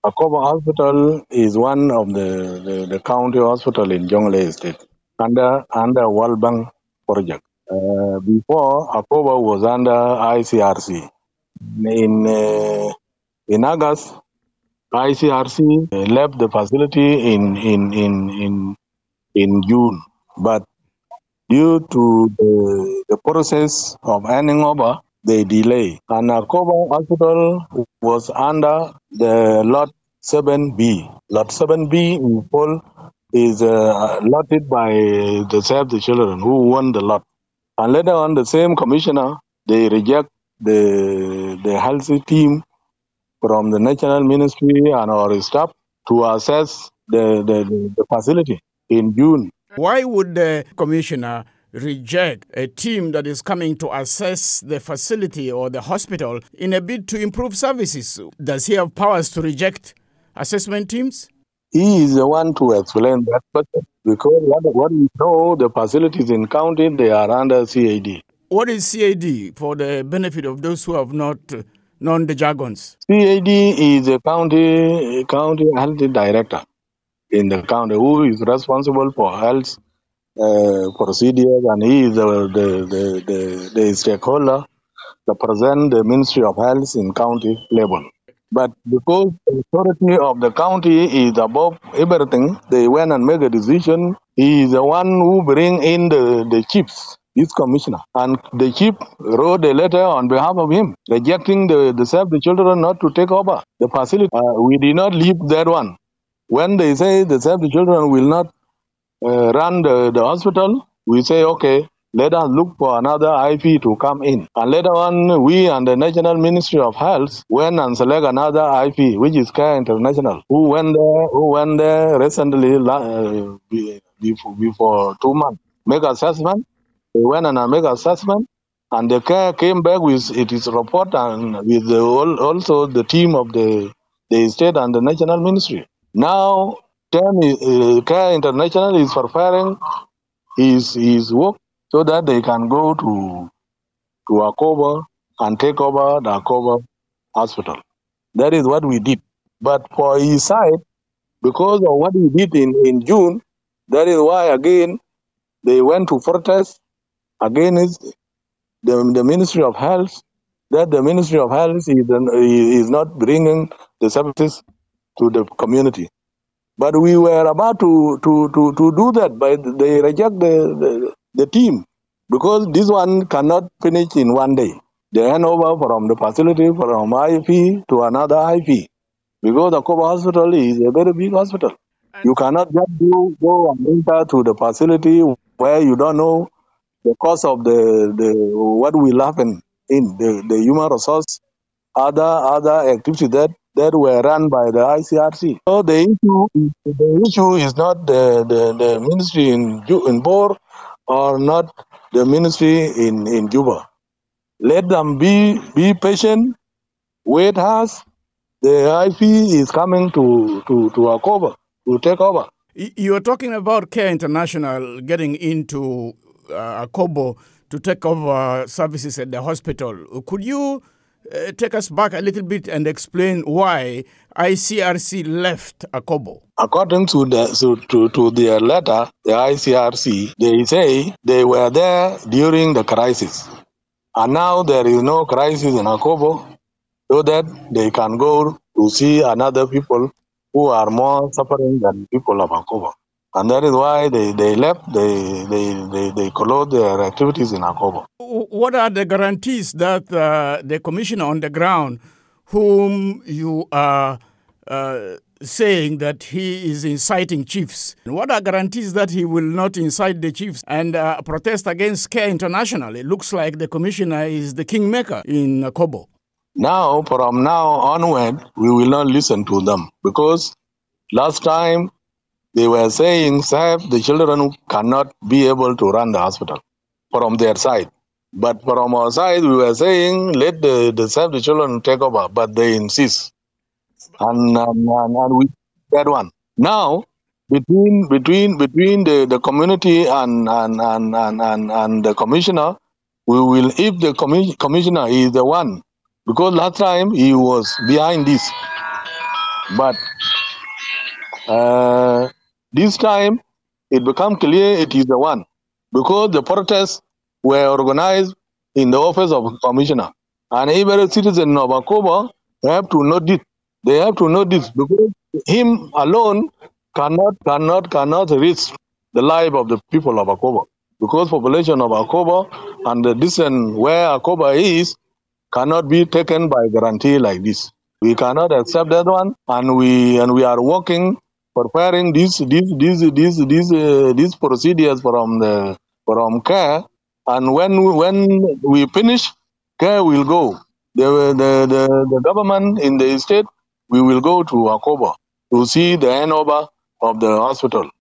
Akobo Hospital is one of the county hospital in Jonglei State under World Bank project. Before, Akobo was under ICRC. In August, ICRC left the facility in June, but due to the process of handing over, they delay. And Akobo Hospital was under the Lot 7B. Lot 7B in full is allotted by the Save the Children who won the lot. And later on, the same commissioner, they reject the healthy team from the National Ministry and our staff to assess the facility in June. Why would the commissioner reject a team that is coming to assess the facility or the hospital in a bid to improve services? Does he have powers to reject assessment teams? He is the one to explain that question because what we know, the facilities in county, they are under CAD. What is CAD for the benefit of those who have not known the jargons? CAD is a county health director in the county who is responsible for health procedures, and he is the stakeholder that represent the Ministry of Health in county level. But because the authority of the county is above everything, they went and make a decision. He is the one who bring in the chiefs, this commissioner. And the chief wrote a letter on behalf of him, rejecting the Save the Children not to take over the facility. We did not leave that one. When they say the Save the Children will not run the hospital, we say, okay, let us look for another IP to come in. And later on, we and the National Ministry of Health went and select another IP, which is Care International, who went there recently before 2 months. Make assessment. They went and make assessment, and the Care came back with its report and with also the team of the state and the National Ministry. Now, Care International is preparing his work so that they can go to Akobo and take over the Akobo Hospital. That is what we did. But for his side, because of what he did in June, that is why again they went to protest against the Ministry of Health, that the Ministry of Health is not bringing the services to the community. But we were about to do that, but they reject the team because this one cannot finish in one day. They hand over from the facility from IP to another IP because the Akobo Hospital is a very big hospital. You cannot just go and enter to the facility where you don't know the cost of the what will happen in the human resource, other activities that were run by the ICRC. So the issue is not the ministry in Bor or not the ministry in Juba. Let them be patient. Wait us. The IP is coming to Akobo to take over. You are talking about Care International getting into Akobo to take over services at the hospital. Could you take us back a little bit and explain why ICRC left Akobo? According to their letter, the ICRC, they say they were there during the crisis. And now there is no crisis in Akobo, so that they can go to see another people who are more suffering than people of Akobo. And that is why they left, they closed their activities in Akobo. What are the guarantees that the commissioner on the ground, whom you are saying that he is inciting chiefs, what are guarantees that he will not incite the chiefs and protest against Care International? It looks like the commissioner is the kingmaker in Akobo. Now, from now onward, we will not listen to them because last time they were saying Save the Children cannot be able to run the hospital from their side. But from our side, we were saying let the Save the Children take over, but they insist. And we that one. Now, between the community and the commissioner, we will, if the commissioner is the one, because last time he was behind this. But this time it became clear it is the one because the protests were organized in the office of commissioner, and every citizen of Akobo have to know this. They have to know this because him alone cannot risk the life of the people of Akobo because population of Akobo and the distance where Akobo is cannot be taken by guarantee like this. We cannot accept that one, and we are working, preparing these procedures from care, and when we finish, care will go. The government in the state, we will go to Akobo to see the handover of the hospital.